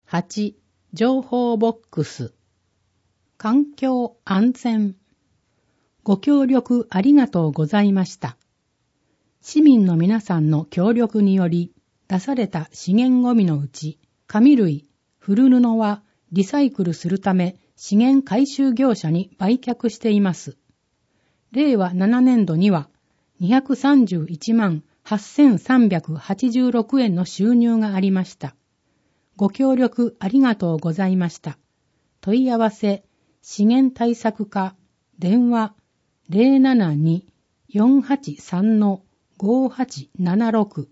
8、情報ボックス。環境安全。ご協力ありがとうございました。市民の皆さんの協力により出された資源ゴミのうち、紙類、古布はリサイクルするため資源回収業者に売却しています。令和7年度には231万8386円の収入がありました。ご協力ありがとうございました。問い合わせ、資源対策課、電話 072-483-5876。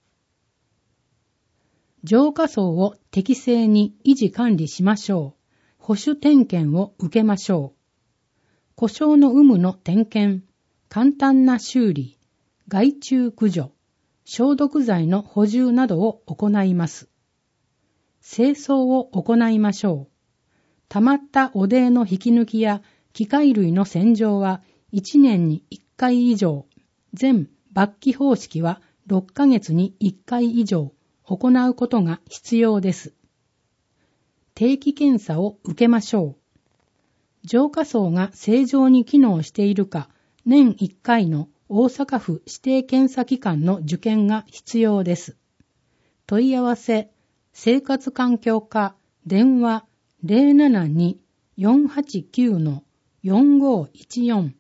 浄化槽を適正に維持管理しましょう。保守点検を受けましょう。故障の有無の点検、簡単な修理、害虫駆除、消毒剤の補充などを行います。清掃を行いましょう。溜まった汚泥の引き抜きや機械類の洗浄は1年に1回以上、全罰記方式は6ヶ月に1回以上行うことが必要です。定期検査を受けましょう。浄化槽が正常に機能しているか、年1回の大阪府指定検査機関の受検が必要です。問い合わせ、生活環境課、電話 072-489-4514。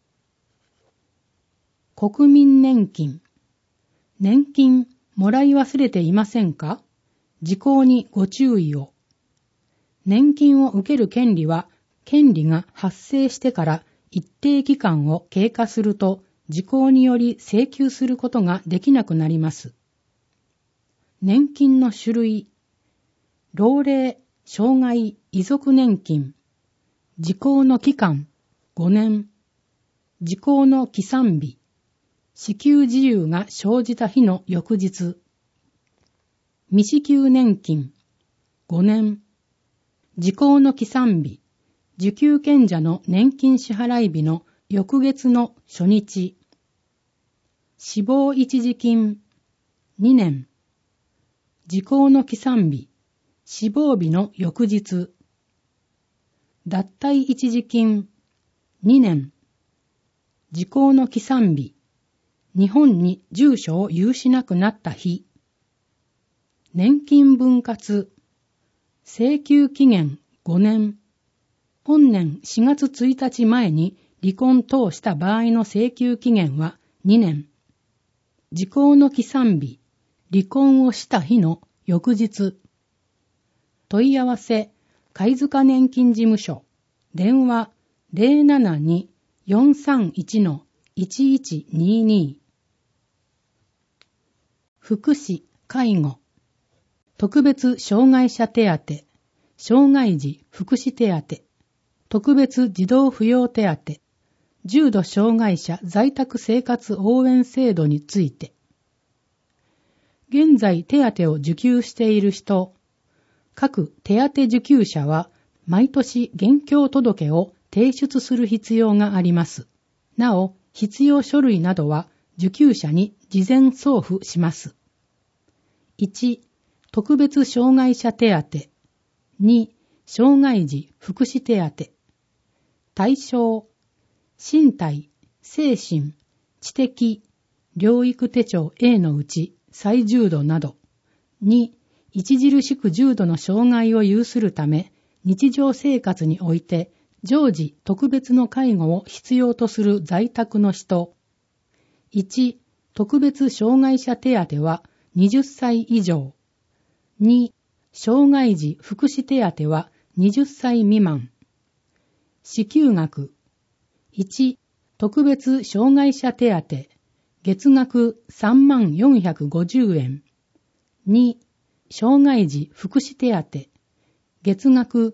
国民年金。年金もらい忘れていませんか？事項にご注意を。年金を受ける権利は、権利が発生してから一定期間を経過すると、事項により請求することができなくなります。年金の種類、老齢、障害、遺族年金、時効の期間、5年、時効の起算日、支給事由が生じた日の翌日、未支給年金、5年、時効の起算日、受給権者の年金支払い日の翌月の初日、死亡一時金、2年、時効の起算日、死亡日の翌日、脱退一時金、2年、時効の起算日、日本に住所を有しなくなった日、年金分割、請求期限5年、本年4月1日前に離婚等した場合の請求期限は2年、時効の起算日、離婚をした日の翌日、問い合わせ、貝塚年金事務所、電話 072-431-1122。福祉、介護、特別障害者手当、障害児福祉手当、特別児童扶養手当、重度障害者在宅生活応援制度について、現在手当を受給している人、各手当受給者は毎年現況届を提出する必要があります。なお、必要書類などは受給者に事前送付します。1、特別障害者手当。2、障害児福祉手当。対象、身体、精神、知的、療育手帳 A のうち最重度など。2、著しく重度の障害を有するため、日常生活において常時特別の介護を必要とする在宅の人。1、特別障害者手当は20歳以上。2、障害児福祉手当は20歳未満。支給額。1、特別障害者手当、月額3450円。2、障害児福祉手当、月額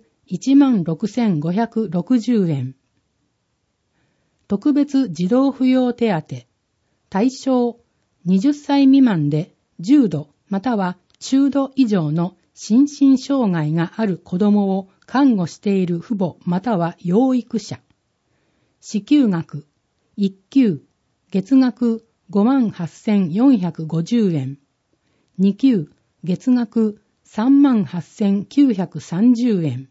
16,560円。特別児童扶養手当、対象、20歳未満で重度または中度以上の心身障害がある子供を看護している父母または養育者。支給額、1級、月額58,450円。2級、月額 38,930円。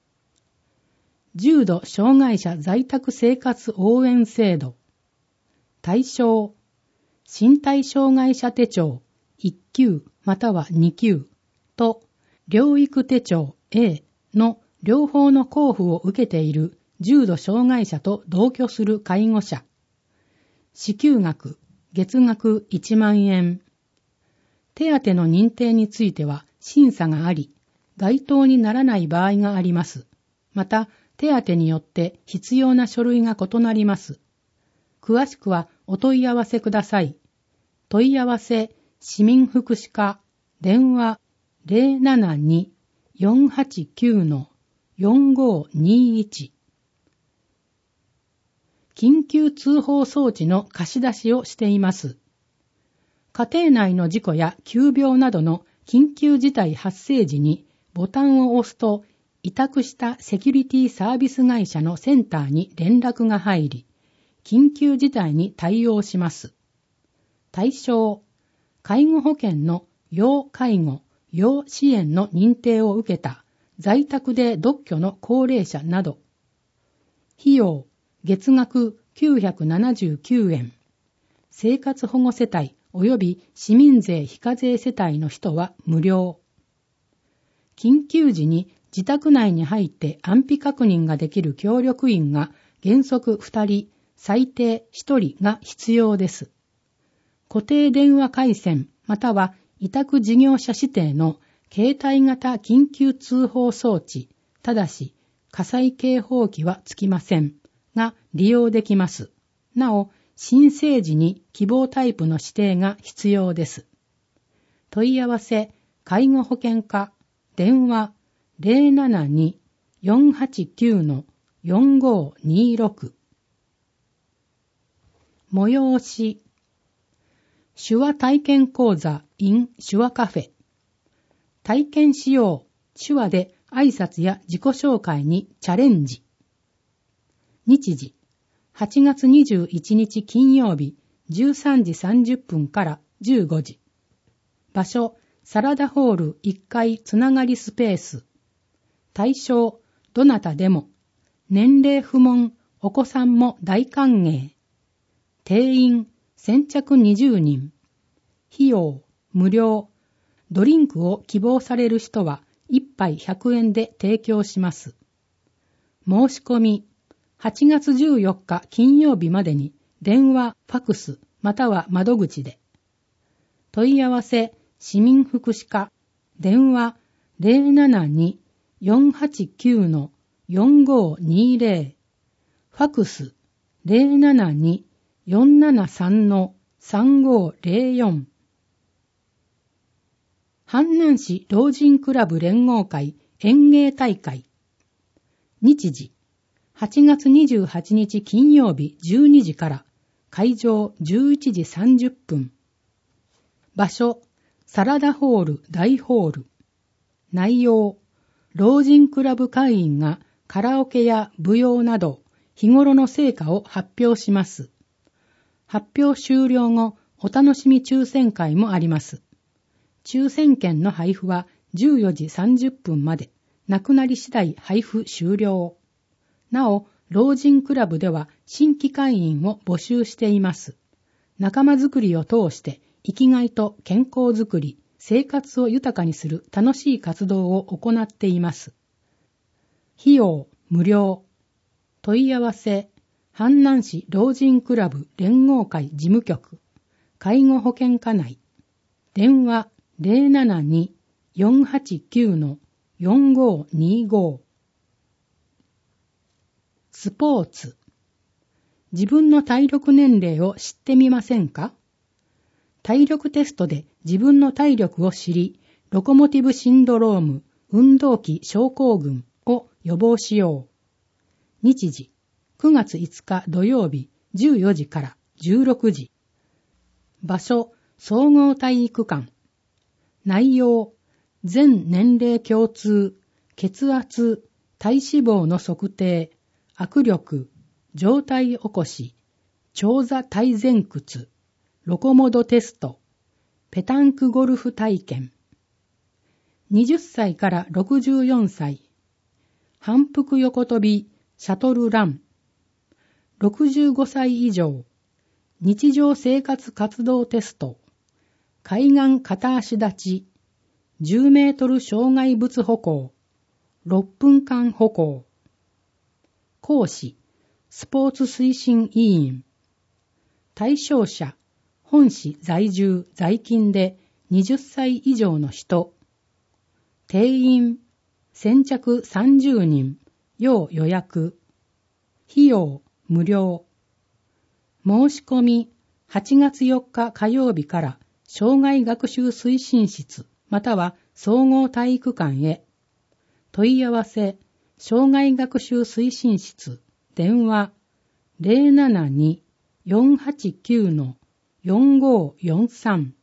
重度障害者在宅生活応援制度。対象、身体障害者手帳1級または2級と療育手帳 A の両方の交付を受けている重度障害者と同居する介護者。支給額、月額1万円。手当の認定については審査があり、該当にならない場合があります。また、手当によって必要な書類が異なります。詳しくはお問い合わせください。問い合わせ、市民福祉課、電話 072-489-4521。緊急通報装置の貸し出しをしています。家庭内の事故や急病などの緊急事態発生時にボタンを押すと委託したセキュリティサービス会社のセンターに連絡が入り、緊急事態に対応します。対象、介護保険の要介護、要支援の認定を受けた在宅で独居の高齢者など。費用、月額979円。生活保護世帯及び市民税非課税世帯の人は無料。緊急時に自宅内に入って安否確認ができる協力員が原則2人、最低1人が必要です。固定電話回線または委託事業者指定の携帯型緊急通報装置、ただし火災警報器はつきませんが利用できます。なお、申請時に希望タイプの指定が必要です。問い合わせ、介護保険課、電話 072-489-4526。催し、手話体験講座 in 手話カフェ。体験しよう、手話で挨拶や自己紹介にチャレンジ。日時、8月21日金曜日13時30分から15時。場所、サラダホール1階つながりスペース。対象、どなたでも。年齢不問、お子さんも大歓迎。定員、先着20人。費用、無料。ドリンクを希望される人は1杯100円で提供します。申し込み、8月14日金曜日までに電話、ファクスまたは窓口で。問い合わせ、市民福祉課、電話 072-489-4520、ファクス 072-473-3504。阪南市老人クラブ連合会演芸大会。日時、8月28日金曜日12時から、会場11時30分。場所、サラダホール大ホール。内容、老人クラブ会員がカラオケや舞踊など日頃の成果を発表します。発表終了後、お楽しみ抽選会もあります。抽選券の配布は14時30分まで、なくなり次第配布終了。なお、老人クラブでは新規会員を募集しています。仲間づくりを通して生きがいと健康づくり、生活を豊かにする楽しい活動を行っています。費用無料。問い合わせ、阪南市老人クラブ連合会事務局、介護保険課内、電話 072-489-4525。スポーツ。自分の体力年齢を知ってみませんか？体力テストで自分の体力を知り、ロコモティブシンドローム、運動器症候群を予防しよう。日時、9月5日土曜日14時から16時。場所、総合体育館。内容、全年齢共通、血圧、体脂肪の測定、握力、上体起こし、長座体前屈、ロコモドテスト、ペタンクゴルフ体験。 20歳から64歳。反復横跳び、シャトルラン。65歳以上。日常生活活動テスト。海岸片足立ち。10メートル障害物歩行。6分間歩行。講師。スポーツ推進委員。対象者。本市在住在勤で20歳以上の人。定員。先着30人。要予約。費用。無料。申し込み。8月4日火曜日から障害学習推進室または総合体育館へ。問い合わせ。障害学習推進室。電話。072-489-4543。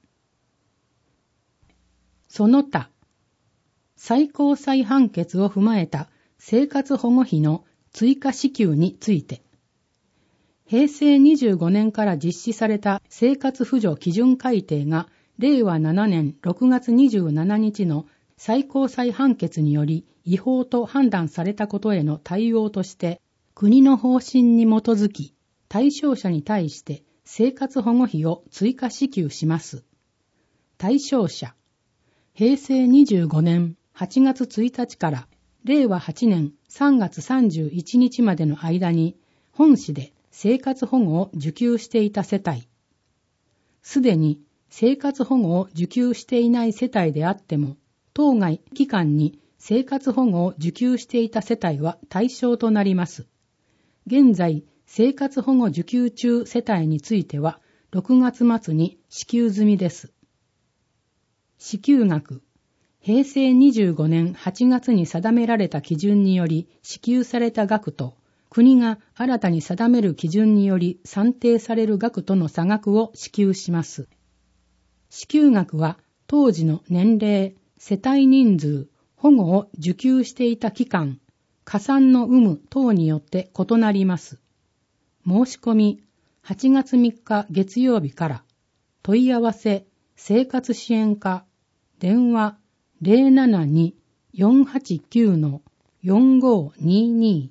その他。最高裁判決を踏まえた生活保護費の追加支給について。平成25年から実施された生活扶助基準改定が令和7年6月27日の最高裁判決により違法と判断されたことへの対応として国の方針に基づき対象者に対して生活保護費を追加支給します。対象者。平成25年8月1日から令和8年3月31日までの間に本市で生活保護を受給していた世帯。すでに生活保護を受給していない世帯であっても、当該期間に生活保護を受給していた世帯は対象となります。現在、生活保護受給中世帯については、6月末に支給済みです。支給額。平成25年8月に定められた基準により支給された額と、国が新たに定める基準により算定される額との差額を支給します。支給額は当時の年齢、世帯人数、保護を受給していた期間、加算の有無等によって異なります。申し込み、8月3日月曜日から、問い合わせ、生活支援課、電話 072-489-4522。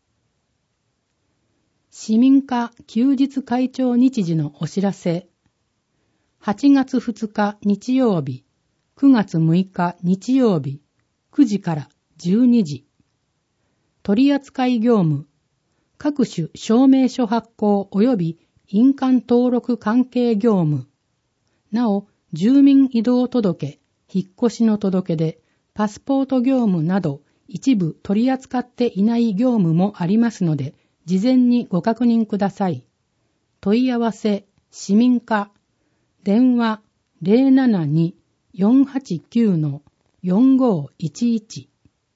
市民課休日会長日時のお知らせ。8月2日日曜日、9月6日日曜日、9時から12時。取扱業務、各種証明書発行及び印鑑登録関係業務。なお、住民移動届、引っ越しの届で、パスポート業務など一部取り扱っていない業務もありますので、事前にご確認ください。問い合わせ、市民課、電話 072-489-4511。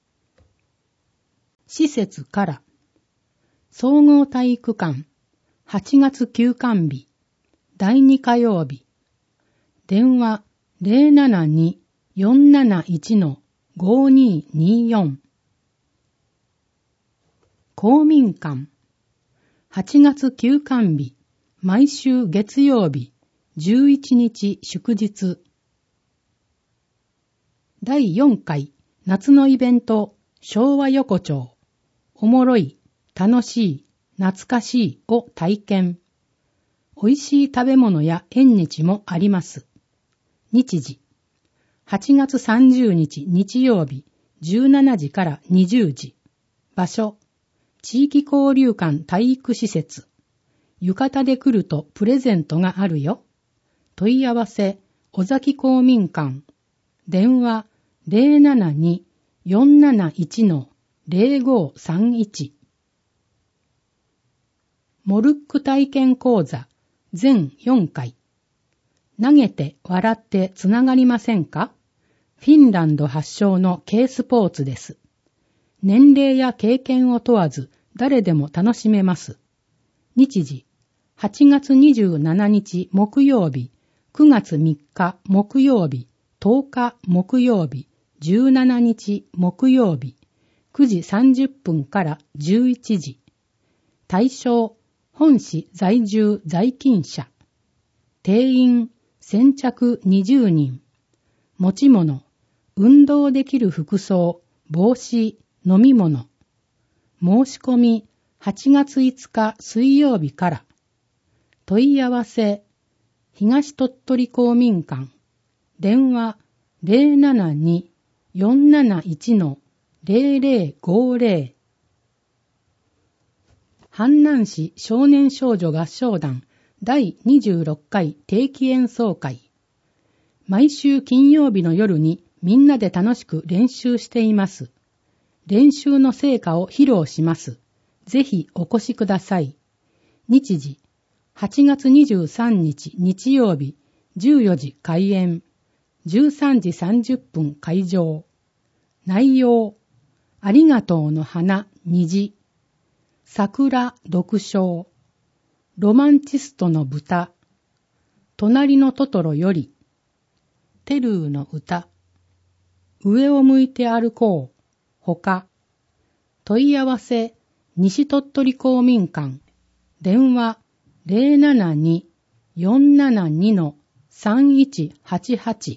施設から、総合体育館、8月休館日、第2火曜日、電話 072-471-5224。公民館、8月休館日、毎週月曜日、11日祝日。第4回夏のイベント、昭和横丁。おもろい、楽しい、懐かしいを体験。美味しい食べ物や縁日もあります。日時。8月30日日曜日、17時から20時。場所。地域交流館体育施設。浴衣で来るとプレゼントがあるよ。問い合わせ、尾崎公民館。電話、072-471-0531。モルック体験講座、全4回。投げて笑ってつながりませんか？フィンランド発祥の軽スポーツです。年齢や経験を問わず誰でも楽しめます。日時、8月27日木曜日、9月3日木曜日、10日木曜日、17日木曜日、9時30分から11時。対象、本市在住在勤者。定員、先着20人。持ち物、 運動できる服装、帽子、飲み物。申し込み8月5日水曜日から。問い合わせ、東鳥取公民館。電話072-471-0050。阪南市少年少女合唱団第26回定期演奏会。毎週金曜日の夜にみんなで楽しく練習しています。練習の成果を披露します。ぜひお越しください。日時、8月23日日曜日、14時開演、13時30分会場。内容、ありがとうの花、虹。桜、読書。ロマンチストの豚。隣のトトロより。テルーの歌。上を向いて歩こう。他。問い合わせ、西鳥取公民館。電話072-472-3188。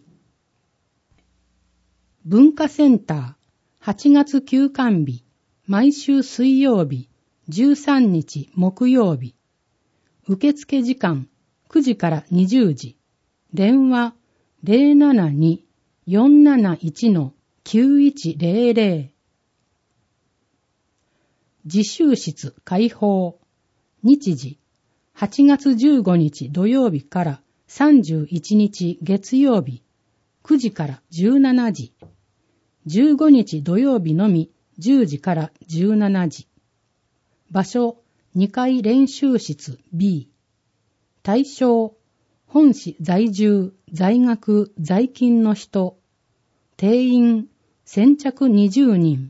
文化センター8月休館日。毎週水曜日。13日木曜日。受付時間9時から20時。電話072-471-9100。自習室開放。日時8月15日土曜日から31日月曜日。9時から17時。15日土曜日のみ10時から17時。場所、2階練習室 B。対象、本市在住、在学、在勤の人。定員、先着20人。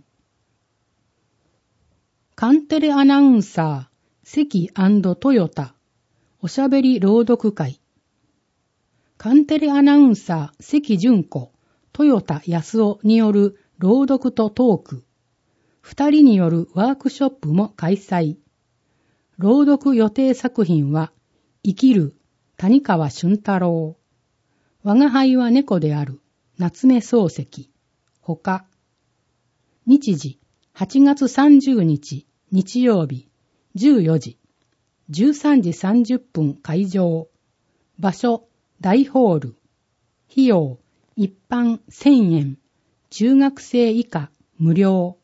カンテレアナウンサー、関&トヨタ。おしゃべり朗読会。カンテレアナウンサー、関純子、豊田康夫による朗読とトーク。2人によるワークショップも開催。朗読予定作品は、生きる、谷川俊太郎。我が輩は猫である、夏目漱石。他。日時、8月30日、日曜日、14時。13時30分会場。場所、大ホール。費用、一般1000円。中学生以下、無料。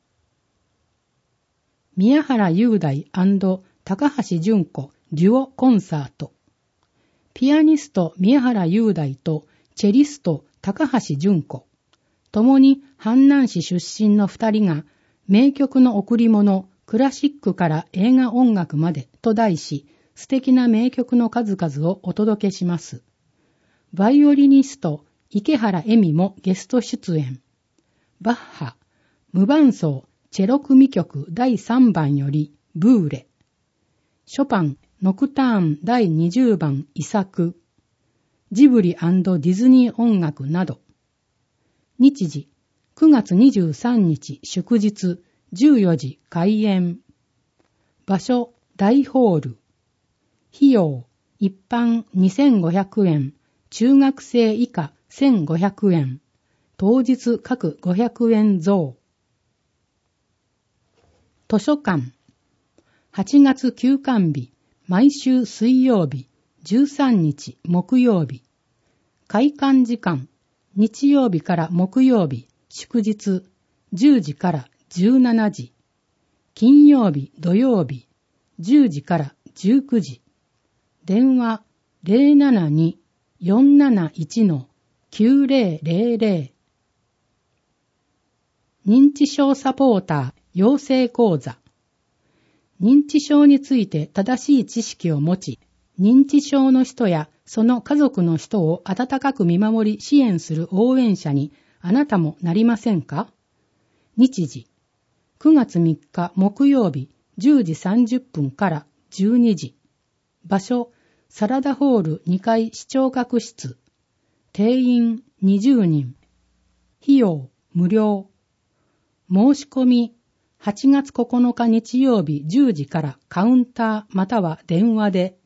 宮原雄大&高橋純子デュオコンサート。ピアニスト宮原雄大とチェリスト高橋純子。共に阪南市出身の2人が名曲の贈り物、クラシックから映画音楽までと題し、素敵な名曲の数々をお届けします。バイオリニスト池原恵美もゲスト出演。バッハ、無伴奏チェロ組曲第3番よりブーレ。ショパン、ノクターン第20番遺作。ジブリ&ディズニー音楽など。日時、9月23日祝日、14時開演。場所、大ホール。費用、一般2500円、中学生以下1500円。当日各500円増。図書館。8月休館日、毎週水曜日、13日木曜日。開館時間、日曜日から木曜日、祝日、10時から17時。金曜日、土曜日、10時から19時。電話072-471-9000。認知症サポーター養成講座。認知症について正しい知識を持ち、認知症の人やその家族の人を温かく見守り支援する応援者にあなたもなりませんか？日時、9月3日木曜日10時30分から12時。場所、サラダホール2階視聴覚室。定員20人。費用無料。申し込み8月9日日曜日10時からカウンターまたは電話で